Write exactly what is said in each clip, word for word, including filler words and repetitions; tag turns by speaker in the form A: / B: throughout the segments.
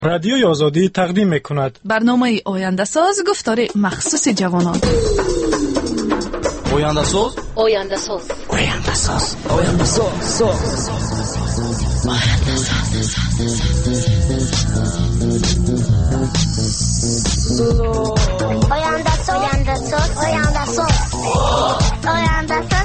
A: رادیوی آزادی تقدیم می‌کند
B: برنامه آینده ساز گفتار مخصوص جوانان.
C: آینده ساز
D: آینده ساز
C: آینده ساز آینده ساز
D: آینده ساز آینده ساز آینده ساز آینده ساز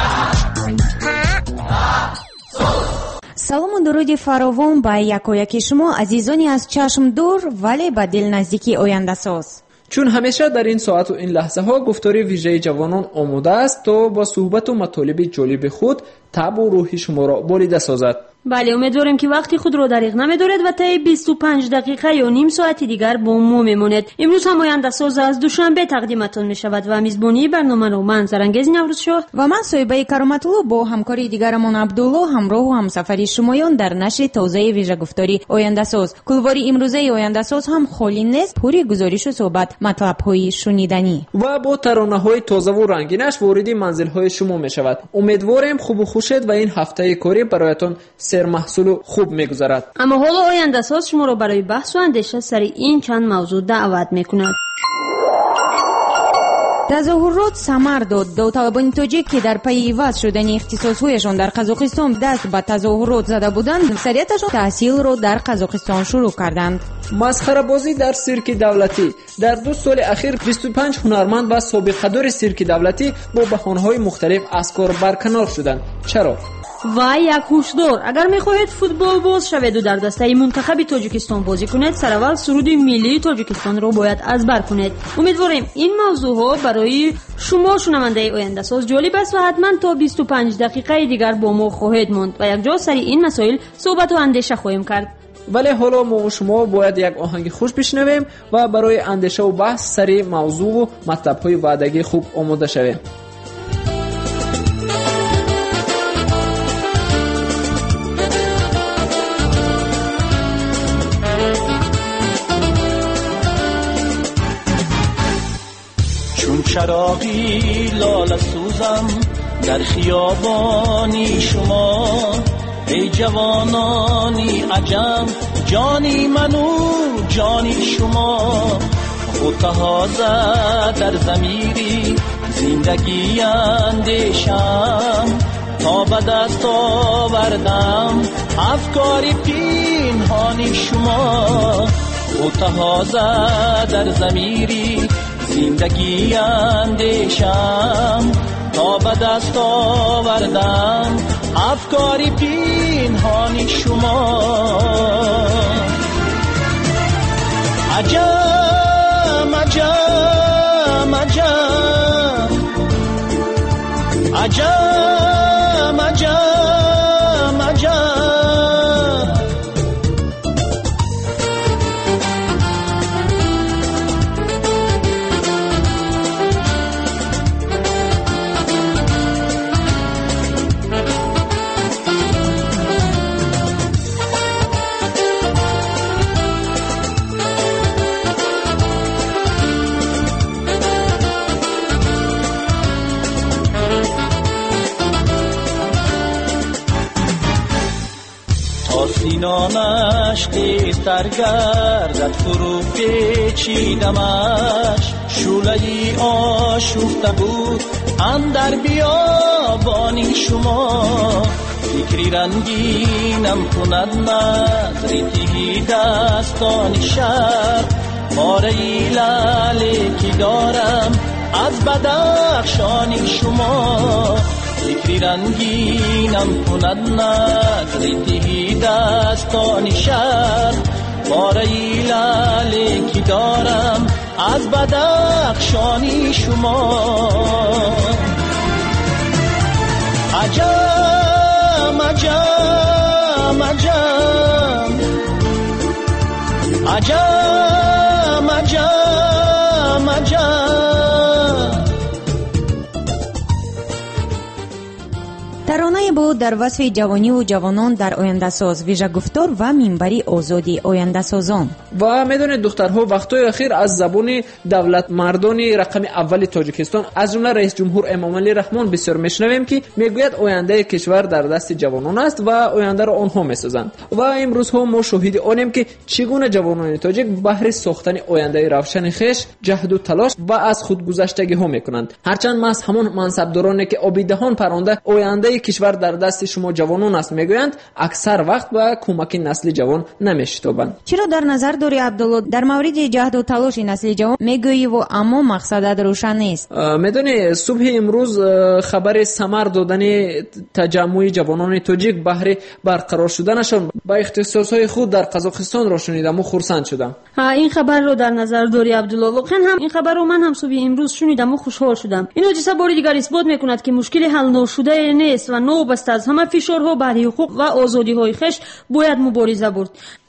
E: салому дуруди фаровон ба якояки шумо азизони аз чашм дур вале ба дил наздики ояндасоз.
F: чун ҳамеша дар ин соату ин лаҳзаҳо гуфтори вижаи ҷавонон омода аст то бо суҳбату матолиби ҷолиби худ табу рӯҳи шуморо болида созад.
G: بله، امیدواریم که وقتی خود رو دریغ نمی‌دارید و طی بیست و پنج دقیقه یا نیم ساعت دیگر با ما میمونید. امروز هم آینده ساز از دوشنبه تقدیمتون میشود و میزبانی برنامه رو من زرنگز نوروزشاه
E: و من سویبه کرامت‌الله با همکاری دیگرمان عبدالله همراه و همسفری شمایان در نشر تازه ویژه گفتاری آینده ساز. کلواری امروزه آینده ساز هم خالی نیست، پوری گزارش و صحبت، مطلب‌های شنیدنی
F: و با ترانه‌های تازه و رنگینش وارد منزل‌های شما میشود. امیدواریم خوب و خوشید و این هفته کاری برایتان سر محصول خوب میگذرد.
G: اما حالا آینده ساز شما رو برای بحث و اندیشه سر این چند موضوع دعوت میکند.
E: تظاهرات ثمر داد. داوطلبان تاجیک که در پی عوض شدن اختصاص‌هایشان در قزاقستان دست به تظاهرات زده بودند، اکثریتشان تحصیل را در قزاقستان شروع کردند.
F: مسخره بازی در سیرک دولتی. در دو سال اخیر بیست و پنج هنرمند و سابقه‌دار سیرک دولتی با بهانه‌های مختلف از کار برکنار شدند. چرا؟
G: و یک هشدار: اگر میخواهید فوتبال باز شوید و در دسته منتخب تاجیکستان بازی کنید، سر اول سرود ملی تاجیکستان را باید ازبر کنید. امیدواریم این موضوع ها برای شما شنونده آینده ساز جالب است و حتما تا بیست و پنج دقیقه دیگر با ما خواهید ماند و یک جا سر این مسائل صحبت و اندیشه خواهیم کرد.
F: ولی حالا ما و شما باید یک آهنگ خوش بشنویم و برای اندیشه و بحث سر موضوع و مطلب‌های وعدگی خوب آماده شویم.
H: چراغی لاله سوزم در خیابانی شما، ای جوانانی عجم، جانی منو جانی شما، خود تازه در ضمیری زندگی اندیشم، تا به دست آوردم افکار پنهانی شما، خود تازه در ضمیری زندگی اندیشم، تا به دست آوردم افکاری پنهانی شما. عجب عجب عجب عجب عجب عجب سینانش تیزتر گردد فرو پیچیدمش، شعله‌ای آشفته بود اندر بیابانی شما، فکری رنگینم کند نظری تیغی دستان شب، پاره‌ای لاله که دارم از بدخشانی شما، فکری رنگینم کند نظری تیغی دستان شب، پاره‌ای لاله که دارم از بدخشانی شما. عجب عجب عجب عجب عجب عجب.
E: ترانه برنامه بود در وصف جوانی و جوانان در آینده ساز، ویژه گفتار و منبری آزادی آینده سازان.
F: و میدونید دخترها وقتای اخیر از زبان دولت مردان رقم اول تاجیکستان از جمله رئیس جمهور امامعلی رحمان بسیار میشنویم که میگوید آینده کشور در دست جوانان است و آینده را آنها میسازند. و امروز هم ما شاهد آنیم که چگونه جوانان تاجیک بهر ساختن آینده روشن خویش جهد و تلاش و از خودگذشتگی ها میکنند. هرچند ما از همان منصبدارانی که آبی دهان پرانده آینده کشور در دست شما جوانان است میگویند، اکثر وقت به کمک نسل جوان نمیشتابند.
E: چرا در نظر داری عبدالله در مورد جهد و تلاش نسل جوان میگویی و اما مقصدت روشن نیست؟
F: میدونی صبح امروز خبر ثمر دادن تجمع جوانان تاجیک بهر برقرار شدنشان با اختصاصهای خود در قزاقستان را شنیدم و خرسند شدم.
G: ها این خبر رو در نظر داری عبدالله؟ واقعا هم این خبر رو من هم صبح امروز شنیدم و خوشحال شدم. این حادثه بار دیگر اثبات میکند که مشکل حل نشده نیست و نوبسته از همه فشارها بر حقوق و آزادی‌های خویش باید مبارزه برد.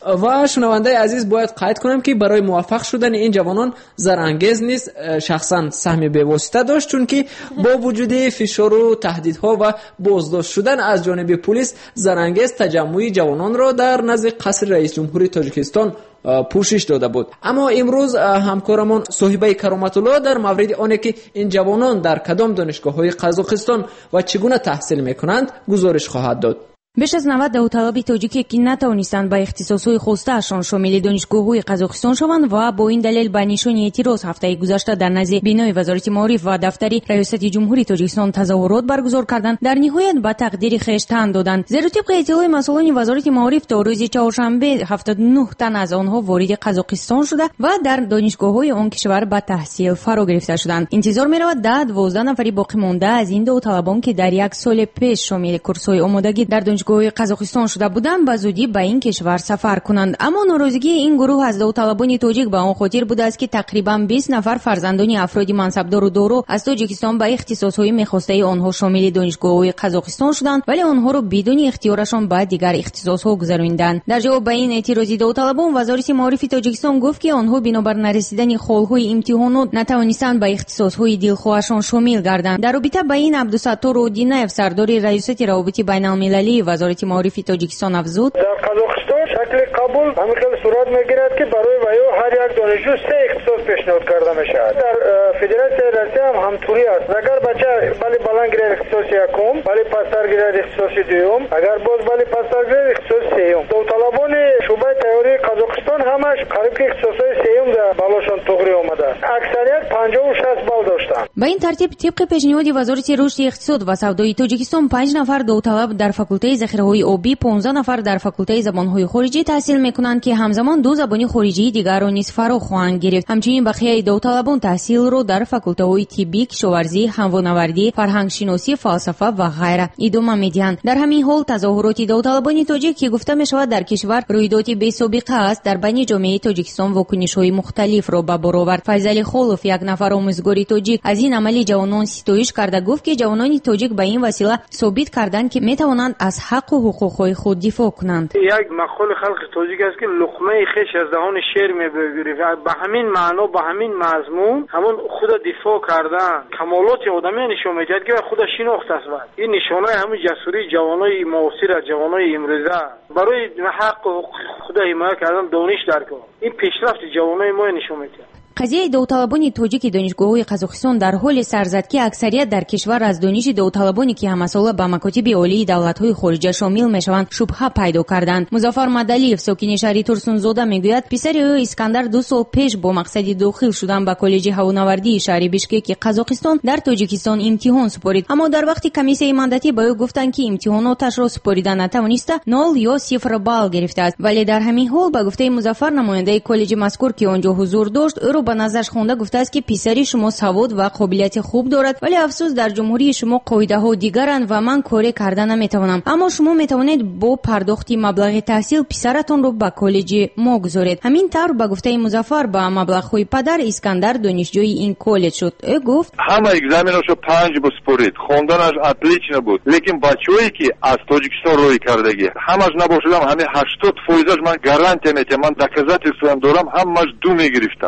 F: و شنونده عزیز باید قید کنم که برای موفق شدن این جوانان زرانگیز نیست شخصا سهم بی‌واسطه داشت، چون که با وجود فشار و تهدیدها و بازداشت شدن از جانب پلیس زرانگیز تجمع جوانان را در نزد قصر رئیس جمهوری تاجیکستان پوشش داده بود. اما امروز همکارمان صاحبه کرامت الله در مورد آنه که این جوانان در کدام دانشگاه‌های قزاقستان و چگونه تحصیل میکنند گزارش خواهد داد.
E: بیش از نود داوطلب تاجیکی که نتوانستند با اختصاصهای خواسته شامل دانشگاه‌های قزاقستان شوند و با این دلیل به نشان اعتراض هفته گذشته در نزد بینای وزارت معارف و دفتر ریاست جمهوری تاجیکستان تظاهرات برگزار کردند، در نهایت به تقدیر خویش تن دادند. زیرا طبق اطلاع مسئولان وزارت معارف تا روز چهارشنبه هفتاد و نه تن از آنها وارد قزاقستان شده و در دانشگاه‌های آن کشور به تحصیل فرا گرفته شدند. انتظار می‌رود ده دوازده نفری باقی مانده از این داوطلبان که در یک سال پیش شامل کورس‌های آمادگی در دانشگاه قزاقستان شده بودند به زودی به این کشور سفر کنند. اما ناراضگی این گروه از داوطلبان تاجیک به آن خاطر بوده است که تقریبا بیست نفر فرزندان افراد منصبدار و دارو از تاجیکستان به اختصاص‌های می‌خواسته آنها شامل دانشگاه‌های قزاقستان شدند، ولی آنها را بدون اختیارشان به دیگر اختصاص‌ها گذراندند. در جواب به این اعتراض داوطلبان وزارت معارف تاجیکستان گفت که آنها بنابر نرسیدن خال‌های امتحانات نتوانستند به اختصاص‌های دلخواهشان شامل گردند. در رابطه با این عبدالستار اودیناف سردار ریاست روابط بین‌المللی وزارت معارف تاجیکستان افزود:
I: در قزاقستان شکل قبول همین صورت میگیرد که برای ویو هر یک دانشجو سه اختصاص پیشنهاد کرده میشه. در فدراسیون روسیه هم همطوری است. اگر بچه ولی بلند گیرد اختصاص یکم، ولی پستر گیرد اختصاص دوم، اگر باز ولی پستر گیرد اختصاص سوم. داوطلبان شعبه تئوری قزاقستان همش قریب که اختصاص سوم در بالاشون توغری اومده است. اکثریت پنجاه و شصت بال داشتند.
E: با این ترتیب طبق پیشنهاد وزارت رشد اقتصاد و سودای تاجیکستان پنج نفر داوطلب در فاکولته ذخیره‌های آبی، پانزده نفر در فاکولته زبان‌های خارجی تحصیل می‌کنند که همزمان دو زبان خارجی دیگر را نیز فرا خواهند گرفت. همچنین بقیه داوطلبان تحصیل را در فاکولته‌های طبی، کشاورزی، هوانوردی، فرهنگ‌شناسی، فلسفه و غیره ادامه می‌دهند. در همین حال تظاهرات داوطلبان تاجیک که گفته می‌شود در کشور رویداد بی‌سابقه است، در بین جامعه تاجیکستان واکنش‌های مختلف را به بار آورد. فیض خالف، یک نفر آموزگار تاجیک، از این عمل جوانان ستایش کرده گفت که جوانان تاجیک به این وسیله ثابت کردند که می‌توانند از حق و حقوق‌های خود دفاع کنند.
I: یک مقول خلق تاجیک است که لقمه خویش از دهان شیر می‌بگیرد. به همین معنا، به همین مضمون همون خود دفاع کردن کمالات آدمی نشون می‌دهد که خود شناخت است. این نشانه همین جسوری جوانای معاصر، جوانای امروزه برای حق و حقوق خود حمایت کردن دانش درک. این پیشرفت جوانای ما نشون می‌دهد.
E: قضیه داوطلبان تاجیک دانشگاه‌های قزاقستان در حال سر زد که اکثریت در کشور از دانش داوطلبانی که همسال به مکاتب عالی دولت‌های خارجی شامل میشوند شبهه پیدا کردند. مظفر مدلیف ساکن شهر ترسونزاده میگوید پسر او اسکندر دو سال پیش با مقصد داخل شدن به کالج هوانوردی شهر بیشکک قزاقستان در تاجیکستان امتحان سپارید، اما در وقتی کمیسیون ایماندتی به او گفتند که امتحاناتش را سپاریدن نتوانسته، نول یا صفر بال گرفته است. ولی در همین حال به گفته مظفر نماینده کالج مذکور که آنجا حضور داشت، او را به نظرش خونده گفته است که پسری شما سواد و قابلیت خوب دارد، ولی افسوس در جمهوری شما قاعده ها دیگرند و من کاری کردن نمیتوانم، اما شما میتوانید با پرداخت مبلغ تحصیل پسرتون رو به کالج ما گذارید. همین طور به گفته مظفر با مبلغ های پدر اسکندر دانشجوی این کالج شد. او گفت
J: همه اگزامیناشو پنج بسپرید، خوندنش اطلیچ نبود، لیکن بچه‌ای که از تاجیکستان روی کردگی همش نباشدم همه هشتاد فیصد من گارانتی میتونم، من دکزات اسلام دارم، همش دو میگرفتن. زبان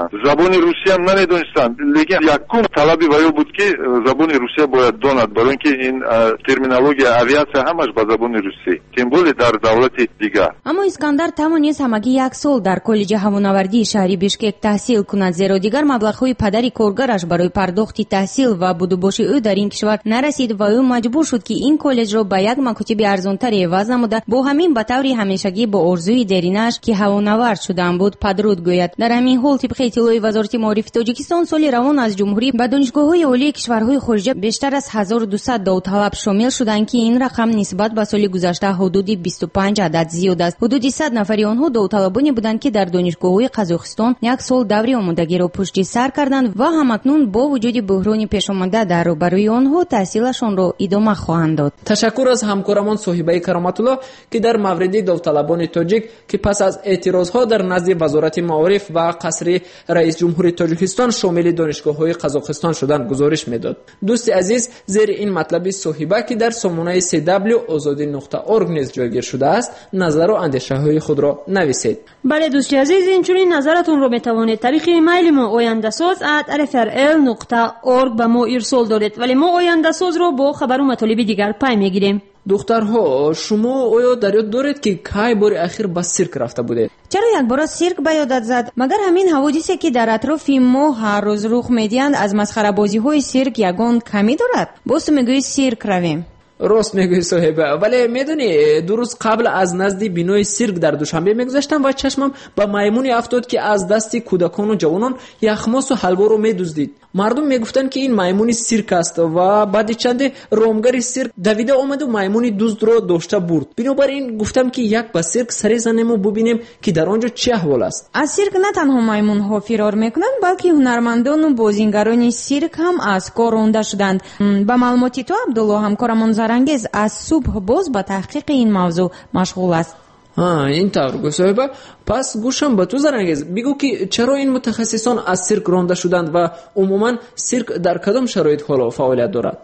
J: забони русия هم نمیدونستند، لیکن یکم طلبی وایو بود که زبان روسیه باید داند، برای اینکه این ترمینولوژی авиация همش با زبان روسی، тем более در دولت دیگر.
E: اما اسکندر توانست همگی یک سال در کالج هوانوردی شهری بیشکک تحصیل کند، زیرا دیگر مبلغ‌های پدری کارگرش برای پرداخت تحصیل و بودوباش او در این کشور نرسید و او مجبور شد که این کالج را به یک مکاتب ارزان‌تر عوض نموده. با همین به طور همیشگی با آرزوی دریغش که هوانورد شدن بود پدرود گوید. در همین حال طبق اطلاع وزارت معارف تاجیکستان سال روان از جمهوری به دانشگاه‌های عالی کشورهای خارجه بیشتر از هزار و دویست داوطلب شامل شدند که این رقم نسبت به سال گذشته حدود بیست و پنج عدد زیاد است. حدود صد نفری آنها داوطلبانی بودند که در دانشگاه‌های قزاقستان یک سال دوره آمادگی را پشت سر کردند و همکنون با وجود بحران پیش آمده در روبروی آنها تحصیلشان را ادامه خواهند داد.
F: تشکر از همکارمان صاحبه کرامت الله که در مورد داوطلبان تاجیک که پس از اعتراضها در نزد وزارت معارف و قصر رئیس جمهور تاجیکستان شامل دانشگاه‌های قزاقستان شدن گزارش میداد. دوست عزیز، زیر این مطلب صاحبه که در سامانه سی دبلیو آزادی نقطه اورگ نیز جایگیر شده است نظر و اندیشه‌های خود را نویسید.
G: بله دوست عزیز، اینچنین نظرتون رو میتوانید طریق ایمیل ما oyandasaz at r f r l نقطه org به ما ارسال دارید، ولی ما oyandasaz رو با خبر و مطالب دیگر پی میگیریم.
F: دخترها، شما آیا در یاد دارید که کی بار اخیر به سیرک رفته بودید؟
E: چرا یک بار سیرک به یادت زد؟ مگر همین حوادثی که در اطراف ما هر روز رخ میدهند از مسخره بازی های سیرک یگان کمی دارد؟ باز تو میگویی سیرک رویم.
F: راست میگوی صاحبه، ولی میدونی دو روز قبل از نزد بینای سیرک در دوشنبه میگذشتم و چشمم به میمونی افتاد که از دست کودکان و جوانان یخماس و حلوا رو میدزدید. مردم میگفتن که این میمونی سیرک است و بعد چند رامگر سیرک دویده آمد و میمونی دزد رو داشته برد. بنابراین گفتم که یک با سیرک سری زنیم و ببینیم که در آنجا چه احوال است.
E: از سیرک نه تنها میمون ها فرار میکنند بلکه هنرمندان و بازیگران سیرک هم از کار رانده شدند. با معلوماتی تو عبدالله همکارمان زرنگیز از صبح باز با تحقیق این موضوع مشغول است.
F: ها این طور صاحبه، پس گوشم به تو زرنگیز، بگو که چرا این متخصصان از سیرک رانده شدند و عموما سیرک در کدام شرایط حالا فعالیت دارد؟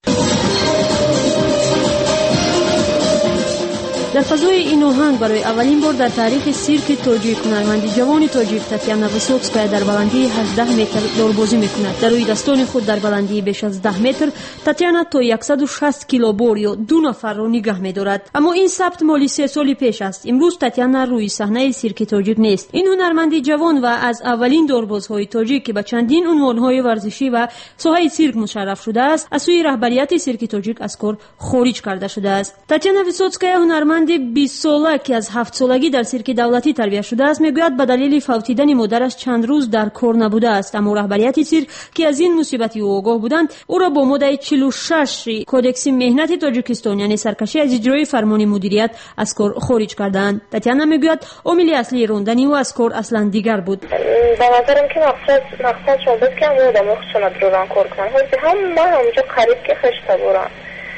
G: در فضای این آهنگ برای اولین بار در تاریخ سیرک تاجیک هنرمند جوان تاجیک تاتیانا ویسوتسکایا در بلندی هجده متر دوربازی میکند. در روی دستان خود در بلندی بیش از ده متر تاتیانا تا صد و شصت کیلو بار یا دو نفر را نگه می‌دارد. اما این ثبت مالی سه سال پیش است. امروز تاتیانا روی صحنه سیرک تاجیک نیست. این هنرمند جوان و از اولین دوربازهای تاجیک که به چندین عنوان‌های ورزشی و ساحه سیرک مشرف شده است، از سوی رهبریت سیرک تاجیک از کار خارج کرده شده است. تاتیانا ویسوتسکایا هنرمند بیست ساله که از هفت سالگی در سیرک دولتی تربیت شده است میگوید به دلیل فوتیدن مادرش چند روز در کار نبوده است، اما رهبریت سیرک که از این مصیبتی او آگاه بودند او را با ماده چهل و شش کودکس مهنت تاجیکستان یعنی سرکشی از اجرای فرمان مدیریت از کار خارج کردند. تاتیانا میگوید عامل اصلی راندن او از کار اصلا دیگر بود.
K: به نظرم که مقصد مقصد شده که هم آدم خشونت رو ران کار کنن. هم من همونجا قریب که خشته بورم.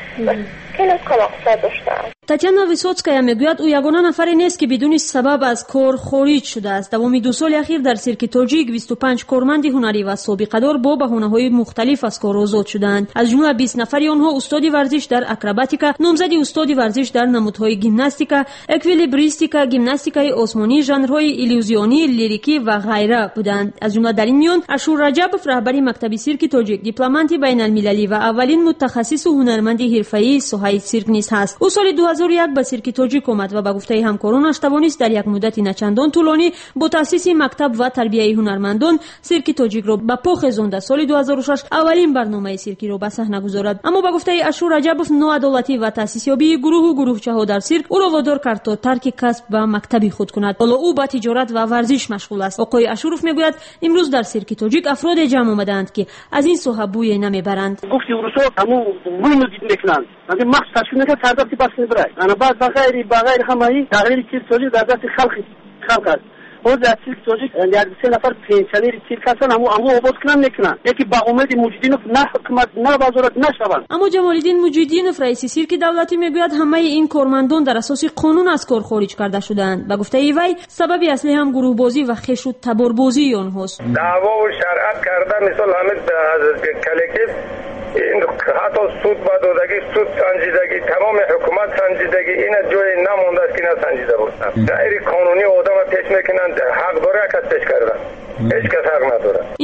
K: که مقصد داشتم.
G: تاتیانا ویسوتسکایا میگوید او یگانه نفری نیست که بدون سبب از کار خارج شده است. دوام دو سال اخیر در سیرک تاجیک بیست و پنج کارمند هنری و سابقه دار با بهانه‌های مختلف از کار آزاد شدند. از جمله بیست نفری آنها استاد ورزش در اکروباتیکا، نامزد استاد ورزش در نمودهای گیمناستیکا، اکویلیبریستیکا، گیمناستیکای آسمانی، ژانرهای ایلیوزیونی، لیریکی و غیره بودند. از جمله در این میان اشور رجبوف رهبر مکتب سیرک تاجیک، دیپلمات بین‌المللی و اولین متخصص و هنرمند حرفه‌ای ساحه سیرک نیز است. او سال دو هزار و یک به سیرک تاجیک آمد و به گفته همکارانش توانست در یک مدت نچندان طولانی با تأسیس مکتب و تربیت هنرمندان سیرک تاجیک را به پا خزانده. سال دو هزار و شش اولین برنامه سیرکی را به صحنه گذارد. اما به گفته اشور رجبوف نوعدالتی و تأسیسیابی گروه و گروهچه‌ها در سیرک او را وادار کرد تا ترک کسب و مکتبی خود کند. حالا او با تجارت و ورزش مشغول است. آقای اشوروف میگوید امروز در سیرک تاجیک افراد جمع آمدند که از این ساحه بوی نمیبرند.
L: گفتی اروسا همون بوی ندید میکنند. اگه مخص تشکیل که ترداب تی پس نبرای. انا بعد بغیر بغیر همایی تغییر سیرک تاجیک در دست خلق خلق است. او در سیرک تاجیک یک سه نفر پنچنیر سیرک هستن، اما اما آباد کنن نکنن. یکی با امید موجودینوف نه حکومت نه وزارت نشوند.
G: اما جمالالدین موجودینوف رئیس سیرک دولتی میگوید همه این کارمندان در اساس قانون از کار خارج کرده شدند. به گفته وی سبب اصلی هم گروه بازی و خش و تبار بازی آنهاست.
I: دعوا و شرعت کرده مثل همین کلکتیو این حتی سود با دادگی سود سنجیدگی تمام حکومت سنجیدگی این جای نمونده است که نسنجیده باشند. غیر قانونی آدم پیش میکنند، حق داره کس پیش کردن، هیچ کس حق نداره.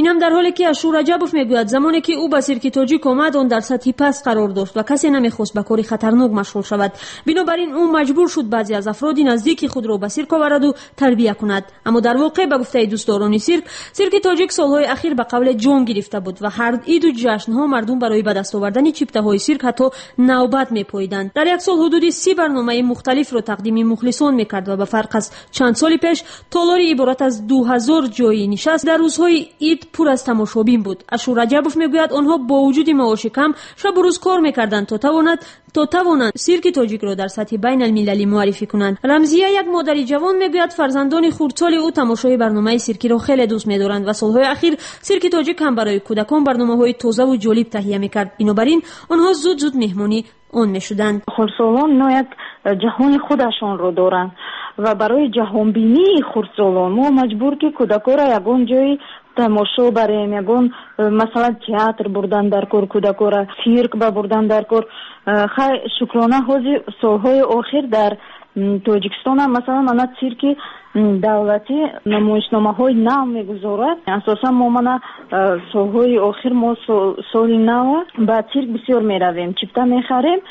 G: هم در حالی که اشور رجبوف میگوید زمانی که او به سیرک تاجیک آمد آن در سطح پست قرار داشت و کسی نمیخواست به کاری خطرناک مشغول شود. بنابراین او مجبور شد بعضی از افراد نزدیک خود را به سیرک آورد و تربیت کند. اما در واقع به گفته دوستداران سیرک، سیرک تاجیک سالهای اخیر به قول جان گرفته بود و هر عید و جشن‌ها مردم برای به دست آوردن چیپته‌های سیرک حتی نوبت می‌پاییدند. در یک سال حدود سی برنامه مختلف را تقدیم مخلصان می‌کرد و به فرق از چند سال پیش تالاری عبارت از دو هزار جای نشست در روزهای عید پر از تماشابین بود. اشور رجبوف میگوید آنها با وجود معاش کم شب و روز کار می‌کردند تا توانند تا توانند سیرک تاجیک را در سطح بین المللی معرفی کنند. رمزیه یک مادر جوان میگوید فرزندان خردسال او تماشای برنامه سیرکی را خیلی دوست می‌دارند و سالهای اخیر سیرک تاجیک هم برای کودکان برنامه‌های تازه و جالب تهیه می‌کرد. بنابراین آنها زود زود مهمانی آن می‌شدند.
M: خردسالان نوعیت جهان خودشان را دارند و برای جهان بینی خردسالان ما مجبور که کودکان را یگان جای تماشا بریم، یگان مثلا تئاتر بردن در کار، کودکان را سیرک بردن در کار. خیلی شکرانه حاضر سالهای آخر در تاجیکستان هم مثلا من سیرک دولتی نمایشنامه های نو میگذارد. اساسا ما من سالهای آخر ما سال نو با سیرک بسیار میرویم، چیپتا میخریم،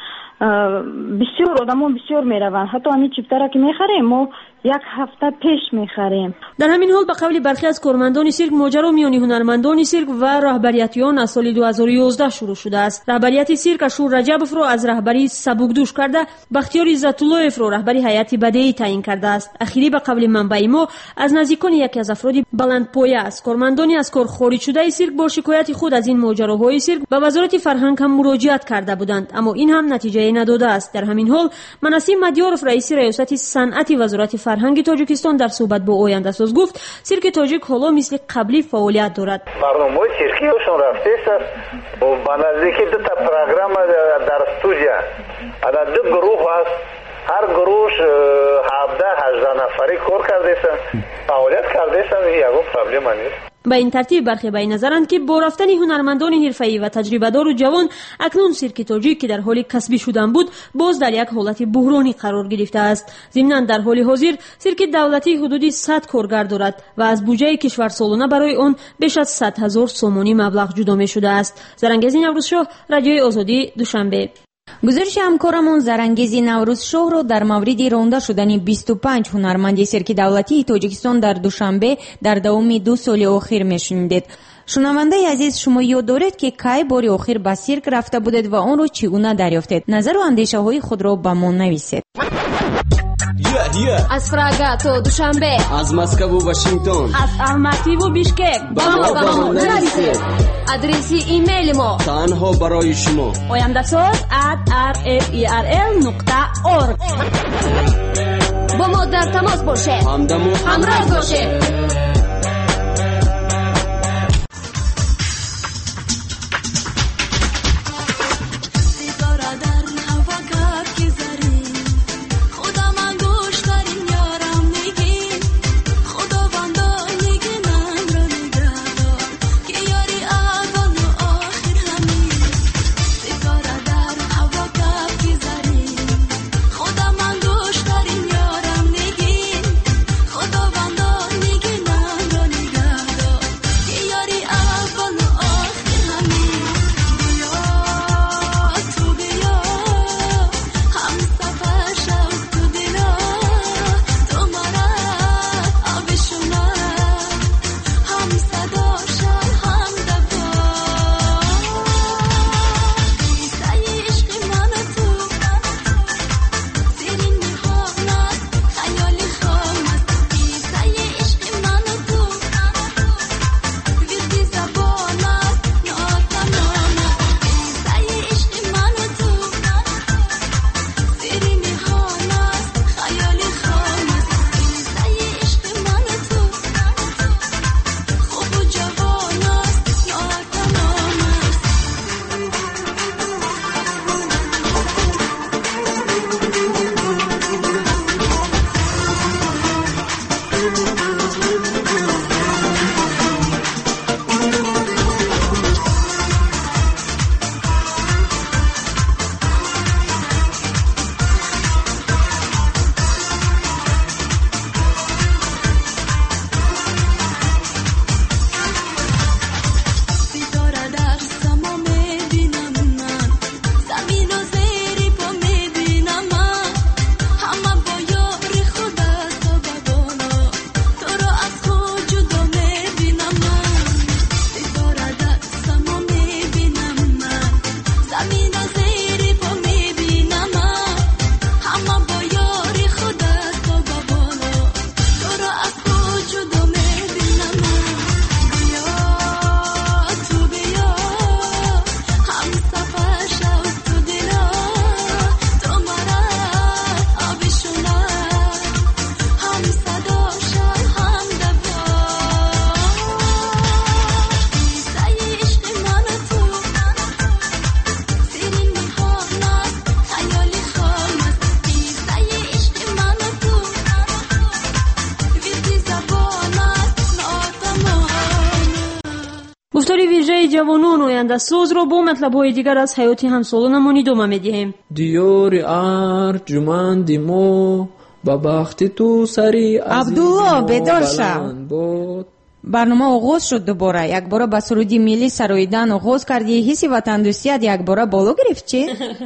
M: بسیار آدمان بسیار میروند. حتی همین چیپتا را که میخریم ما یک هفته پیش میخریم.
G: در همین حال به قول برخی از کارمندان سیرک ماجرا میان هنرمندان سیرک و رهبریتیان از سال دو هزار و یازده شروع شده است. رهبریت سیرک اشور رجبوف را از رهبری سبکدوش کرده بختیار عزت‌الله‌اف را رهبری هیئت بدیعی تعیین کرده است. اخیری به قول منبع ما از نزدیکان یکی از افراد بلندپایه است. کارمندانی از کار خارج شده سیرک با شکایت خود از این ماجراهای سیرک به وزارت فرهنگ هم مراجعت کرده بودند، اما این هم نتیجه نداده است. در همین حال منصی مدیارف رئیس ریاست صنعت وزارت فرهنگ تاجیکستان در صحبت با آینده ساز گفت سیرک تاجیک حالا مثل قبلی فعالیت دارد.
N: برنامه سیرکیشون رفته است و با نزدیکی دو تا پروگرام در استودیا در دو گروه است. هر گروهش هفده هجده نفری کار کرده است، فعالیت کرده است. یگان پرابلم نیست.
G: به این ترتیب برخی به نظرند که با رفتن هنرمندان حرفه‌ای و تجربه‌دار و جوان اکنون سیرک تاجیک که در حال کسبی شدن بود باز در یک حالت بحرانی قرار گرفته است. ضمناً در حال حاضر سیرک دولتی حدودی صد کارگر دارد و از بودجه کشور سالانه برای آن بیش از صد هزار سومانی مبلغ جدا می شده است. زرنگیز نوروزشاه، رادیوی آزادی، دوشنبه.
E: گزارش همکارمون زرنگیز نوروزشاه رو در مورد رونده شدن بیست و پنج هنرمند سیرک دولتی تاجیکستان در دوشنبه در دوام دو سال اخیر میشنیدید. شنونده عزیز، شما یاد دارید که کی بار آخر به سیرک رفته بودید و آن رو چگونه دریافتید؟ نظر و اندیشه های خود را به ما نویسید.
O: از پراگا تا دوشنبه،
C: از مسکو و واشنگتن،
G: از الماتی و بیشکک
O: با ما با ما نویسید. آدرس ایمیل ما
C: تنها برای شما
O: oyandasaz at r f e r l نقطه org. با ما در تماس باشید، همراه باشید.
P: خداوند نگی
G: گفتاری ویژه جوانان آینده ساز را با مطلب‌های دیگر از حیات همسالانمان ادامه می‌دهیم.
F: دیار ارجمند ما با بخت تو سری
E: عبدالله بیدار شو. برنامه آغاز شد دوباره. یک بار با سرودی ملی سراییدن آغاز کردی، حسی وطندوستیت یک بار بالا گرفت چی؟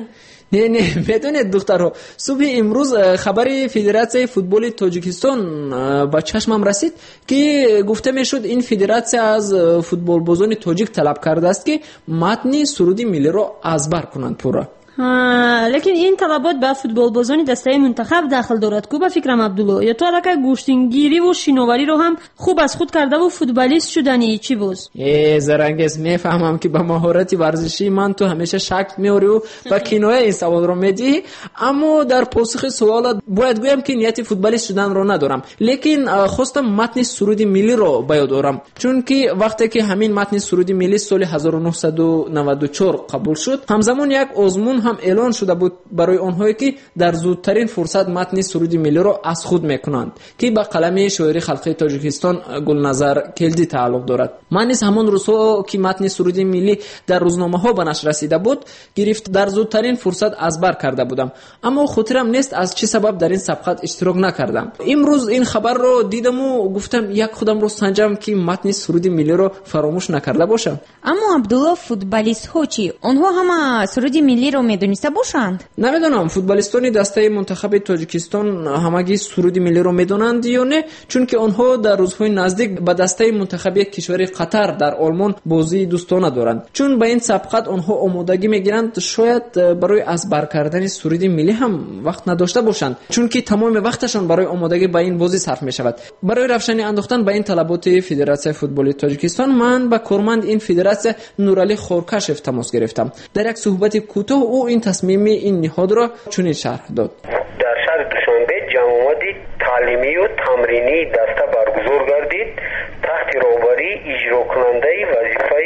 F: نه نه میدونید دخترها، صبح امروز خبر فدراسیون فوتبال تاجیکستان با چشمم رسید که گفته میشد این فدراسیون از فوتبال بازان تاجیک طلب کرده است که متن سرودی ملی را ازبر کنند پورا.
G: ها، لیکن این طلبات به فوتبال بازان دسته منتخب داخل دارد کو به فکرم عبدالله، یا تو الکه گوشتنگیری و شینواری رو هم خوب از خود کرده و فوتبالیست شدنی چی بود؟
F: ای زرنگس میفهمم که به مهارت ورزشی من تو همیشه شک میاری و با کنایه این سوال رو میدی، اما در پاسخ سوالات باید گویم که نیت فوتبالیست شدن رو ندارم، لیکن خواستم متن سرودی ملی رو به یاد آورم، چون که وقتی که همین متن سرودی ملی سال هزار و نهصد و نود و چهار قبول شد، همزمان یک آزمون هم اعلان شده بود برای آنهایی که در زودترین فرصت متن سرودی ملی را از خود میکنند که به قلم شاعر خلقی تاجیکستان گلنظر کلدی تعلق دارد. من نیز همان روزها که متن سرودی ملی در روزنامه ها به نشر رسیده بود گرفت در زودترین فرصت ازبر کرده بودم، اما خاطرم نیست از چه سبب در این سبقت اشتراک نکردم. امروز این خبر را دیدم و گفتم یک خودم رو سنجم که متن سرودی ملی را فراموش نکرده باشم.
E: اما عبدالله فوتبالیست ها چی؟ آنها هم سرودی ملی را میدونسته باشند؟
F: نمیدونم فوتبالیستان دسته منتخب تاجیکستان همگی سرودی ملی رو میدونند یا نه، چون که آنها در روزهای نزدیک با دسته منتخب کشور قطر در آلمان بازی دوستانه دارند. چون به این سبقت آنها آمادگی میگیرند، شاید برای ازبر کردن سرودی ملی هم وقت نداشته باشند، چون که تمام وقتشان برای آمادگی به این بازی صرف می شود. برای روشنی انداختن به این طلبات فدراسیون فوتبال تاجیکستان من با کارمند این فدراسیون نورعلی خورکشف تماس گرفتم. در یک صحبت کوتاه او این تصمیم این نهاد را چنین شرح داد.
P: در شهر دوشنبه جمعیت تعلیمی و تمرینی دسته برگزار گردید تحت رهبری اجرا کننده وظیفه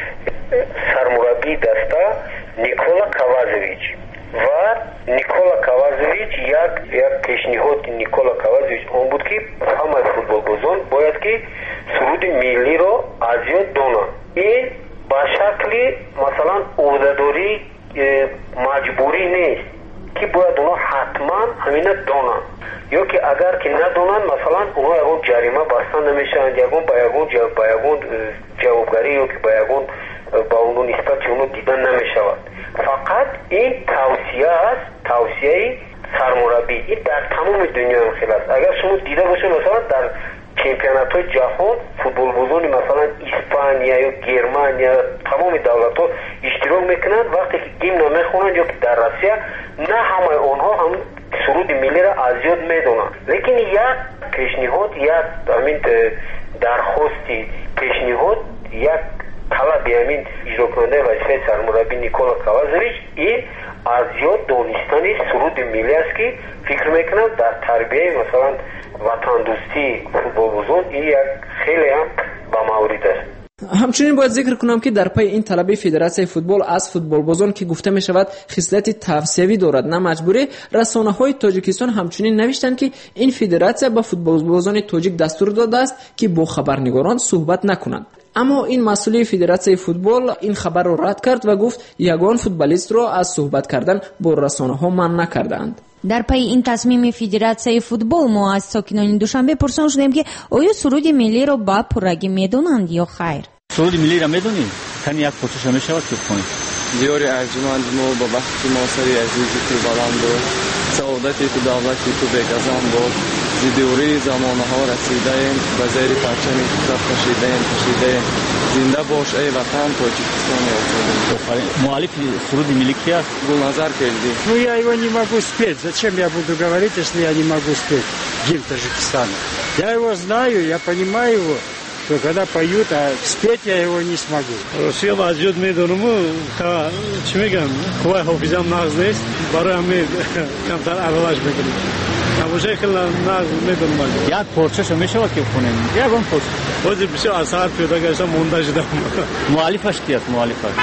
P: سرمربی دسته نیکولا کوازویچ و نیکولا کوازویچ یک یک پیشنهاد نیکولا کوازویچ اون بود که همه فوتبال بازان باید که سرود ملی را از یاد دانند. این با شکلی مثلا عهده‌داری مجبوری نیست که باید اونا حتما همینه دانن، یا که اگر که ندانن مثلا اونا یکون جریمه بستن نمیشن، یکون با یکون با یکون جوابگری یا که با یکون با اونو نسبت اونو دیدن نمیشود. فقط این توصیه است، توصیه سرمربی. این در تمام دنیا هم خیلی است. اگر شما دیده باشه مثلا در چمپیونات های جهان فوتبال بازان مثلا اسپانیا یا گرمانیا تمام دولت ها اشتراک میکنند، وقتی که گیم نمیخونند یا که در روسیه نه همه آنها هم سرود ملی را از یاد میدونند. لیکن یک پیشنهاد، یک همین درخواستی پیشنهاد، یک طلب همین اجرا کننده وظیفه سرمربی نیکولا کوازویچ این از یاد دانستن سرود ملی است که فکر میکنم در تربیه مثلا وطن دوستی فوتبال بازان این یک خیلی هم با مورد است.
F: همچنین باید ذکر کنم که در پای این طلب فدراسیون فوتبال از فوتبال بازان که گفته می شود خصلت توصیوی دارد نه مجبوری، رسانه های تاجیکستان همچنین نوشتند که این فدراسیون با فوتبال بازان تاجیک دستور داده است که با خبرنگاران صحبت نکنند. اما این مسئول فدراسیون فوتبال این خبر را رد کرد و گفت یگان فوتبالیست را از صحبت کردن با رسانه ها منع نکردند.
E: در پای این تصمیم فدراسیون فوتبال ما از ساکنان دوشنبه پرسان شدیم که آیا سرود ملی را با پررگی میدونند یا خیر؟
Q: سرود ملی را میدونید؟ کمی یک پرسش میشود که کنید.
R: دیار ارجمند ما با وقتی ما سری عزیزی تو بلند و سعادتی تو دولتی تو بگذان بود، زیدوری زمانه ها رسیده ایم و زیر پرچم کتاب کشیده ایم کشیده ایم زنده باش ای وطن تاجیکستان آزادی.
Q: مؤلف سرود ملی کی است؟
R: Гулназар Кельди.
S: Ну я его не могу спеть. Зачем я буду говорить, если я не могу спеть гимн Таджикистана? Я его знаю, я понимаю его. То когда поют, а спеть я его не смогу.
A: Россия ваджуд میدونم تا چی میگم قوای حافظم ناز نیست برای همین کمتر علاج میکنم. اما شکل ناز میدونم.
Q: یک پرسش میشود که کنیم. یک اون پرسش.
A: ولی بسیار اثر پیدا کردم مونده شدم.
Q: مؤلفش کی است مؤلفش؟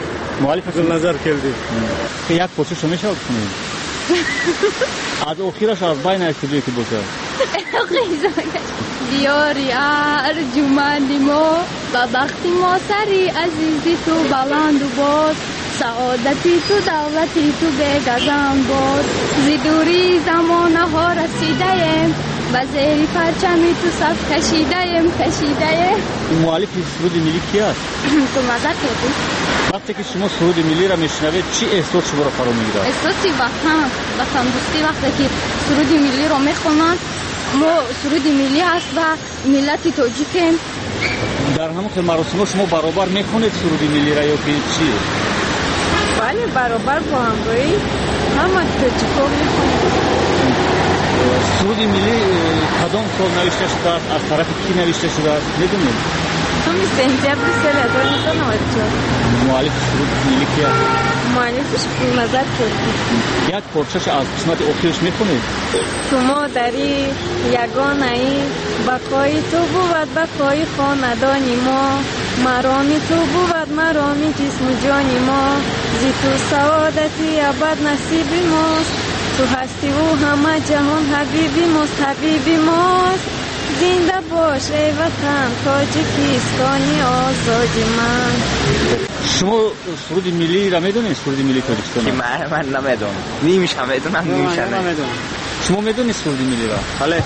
Q: مؤلفش
A: گلنظر کلدی.
Q: یک پرسش میشود کنیم. از اخیرش از بین استودیوی که باشه.
T: دیاری ارجمندی ما و بختی ما سری عزیزی تو بلند و باز سعادتی تو دولتی تو بگذان باز زیدوری زمانه ها رسیدیم و زیری پرچمی تو صف کشیدیم کشیدیم.
Q: مؤلف سرود ملی کی است؟
T: تو مزد کردی؟
Q: وقتی که شما سرود ملی را میشنوید چی احساس شما را فرا میگیرد؟
T: احساسی وطن وطن دوستی. وقتی که سرود ملی را میخونن ما سرود ملی است و ملت تاجیکیم.
Q: در همون مراسم شما برابر میخونید سرود ملی را یا که چی؟
U: بله برابر با همراهی همه تاجیکا میخونید.
Q: سرود ملی کدام سال نوشته شده است؟ از طرف کی نوشته شده است؟ میدونید؟
U: همین سنتیامبر سال هزار و نهصد و نود و چهار.
Q: مؤلف سرود ملی کی است؟
U: مؤلفش مزد کردی.
Q: یک پارچه‌اش از قسمت آخرش میخونید؟
U: تو مادری یگانه ای بقای تو بود بقای خاندانی ما مرامی تو بود مرامی جسم و جانی ما زی تو سعادتی ابد نصیبی ماست تو هستی و همه جهان حبیبی ماست حبیبی ماست زنده باش ای وطن تاجیکستانی آزادی من.
Q: شما سرود ملی را میدونید؟ سرود ملی تاجیکستان؟
V: من من نمیدونم. نیمیش هم میدونم نیمیش هم
Q: نمیدونم. شما میدونید سرود ملی را؟
V: بله.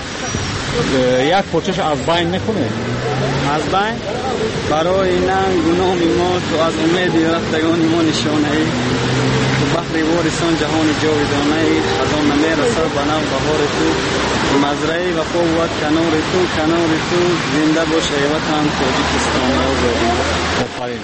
Q: یک پارچه‌اش از بین میخونید؟
V: از بین برای ننگ گناه ما تو از امید رفتگان ما نشانه ای تو بحر وارسان جهان جاودانه ای خزان نمیرسد به نو بهار تو تو مزرعه و قوت کنار تو کنار تو زنده باش ای وطن تاجیکستان آزادی.
Q: آفرین.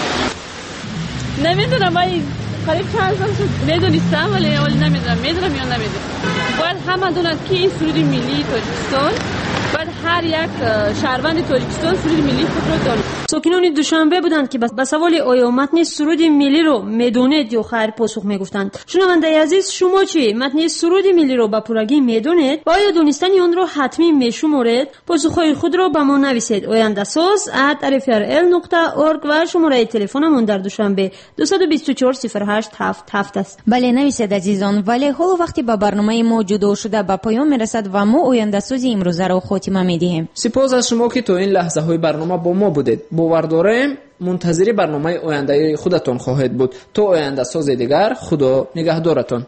U: نمیدونم من قریب چند سال شد میدونستم ولی اولی نمیدونم میدونم یا نمیدونم. باید همه دونن که این سرود ملی تاجیکستان باید هر یک شهروند تاجیکستان سرود ملی خود را داند.
G: ساکنان دوشنبه بودند که به سوال آیا متن سرود ملی رو میدونید یا خیر پاسخ میگفتند. شنونده عزیز شما چی متن سرود ملی رو به پورگی میدونید و آیا دونستن آن رو حتمی میشمرید؟ پاسخهای خود را به ما نویسید. آینده ساز ات ار اف ار ال نقطه اورگ و شماره تلفنمون در دوشنبه دو دو چهار صفر هشت هفت هفت است.
E: بله نویسید عزیزان، ولی حالا وقتی با برنامه ما جدا شده به پایان میرسد و ما آینده ساز امروزه را خاتمه میدهیم.
F: سپاس از شما که تا این لحظه های برنامه با ما بودید. باور دارم منتظر برنامه آینده خودتون خواهید بود. تا آینده ساز دیگر خدا نگهدارتون.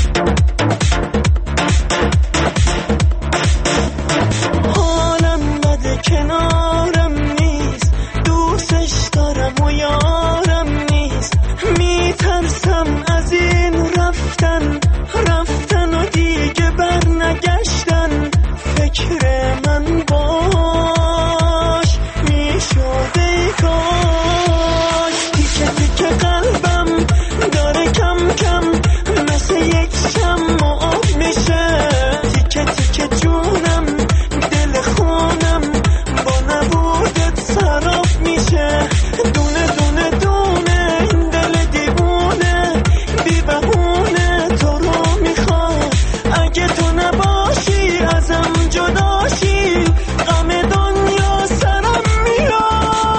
H: حالم بده کنارم نیست دوستش دارم و یارم نیست میترسم از این رفتن رفتن و دیگه بر نگشتن فکر من باش میشده ای کاش تیکه تیکه قلبم داره کم کم مثل یک شم آب میشه تیکه تیکه جونم دل خونم با نبودت سراب میشه دونه دونه دونه این دل دیوونه بی بهونه تو رو میخواد اگه تو نباشی ازم جداشی غم دنیا سرم میاد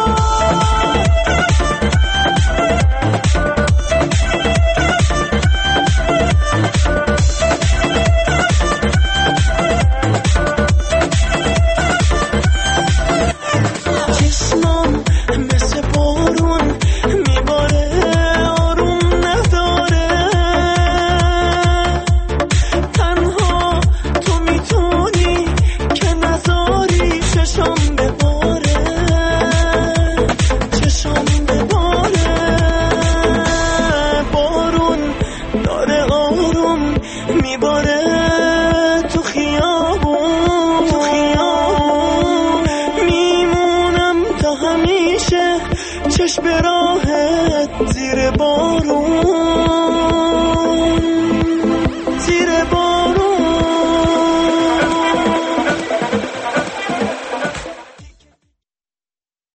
H: چشمم مثل بارون میباره آروم نداره تنها تو میتونی که نذاری چشم بباره چشم بباره بارون داره آروم میباره تو خیابون تو خیابون میمونم تا همیشه چشم راحت زیر بارون